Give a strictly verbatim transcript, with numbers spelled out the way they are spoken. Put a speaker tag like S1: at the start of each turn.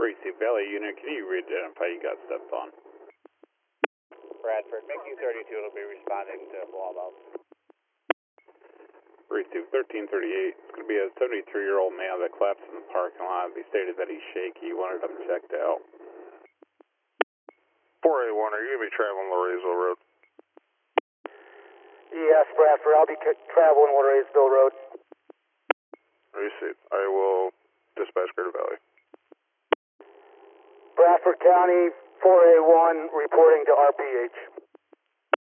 S1: Receive Valley Unit, can you re-identify you got steps on?
S2: Bradford, Mickey thirty-two will be responding to Blowout.
S1: Receive thirteen thirty-eight. It's going to be a seventy-three-year-old male that collapsed in the parking lot. He stated that he's shaky. He wanted him checked out.
S3: four A one, are you going to be traveling Lorraiseville Road?
S4: Yes, Bradford, I'll be traveling Lorraiseville Road.
S3: Receive. I will dispatch Greater Valley.
S4: Bradford County, four A one, reporting to R P H.